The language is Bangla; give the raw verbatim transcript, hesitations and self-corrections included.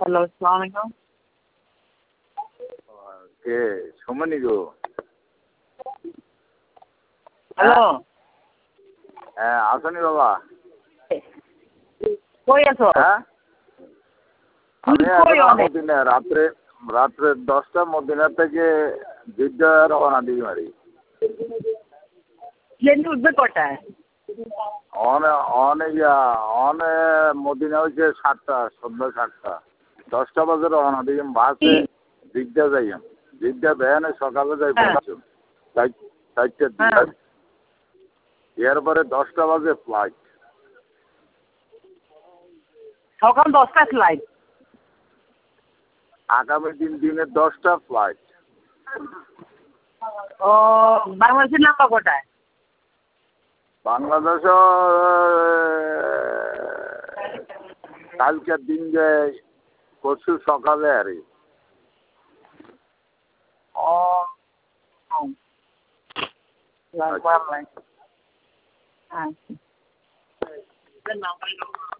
হ্যালো, আসসালামু আলাইকুম। কে সুমনি গো? হ্যালো। হ্যাঁ, আসনি বাবা? কই আছো? হ্যাঁ, আমি কই এখন অনেক? মদিনা রাত্রে রাত্রে দশটা মদিনা থেকে জিদ্দা রওনা দিই মারি। প্লেন উঠবে কটায়? অনে অনে ইয়া অনে মদিনা হয়েছে সাতটা, সন্ধ্যা সাতটা। দশটা বাজে রওনা দিই বাসে জিদ্দা যাই। জিদ্দা ভ্যানে সকালে যাই হ্যাঁ। পৌঁছুন চারটার হ্যাঁ। দিকে। এরপরে দশটা বাজে ফ্লাইট। সকাল দশটায় ফ্লাইট। আগামী দিন দিনে দশটা ফ্লাইট। ও বাংলাদেশের নাম্বার কটায়? বাংলাদেশ কালকের দিন যে পরশু সকালে আর ও লাগবে নাই। হ্যাঁ।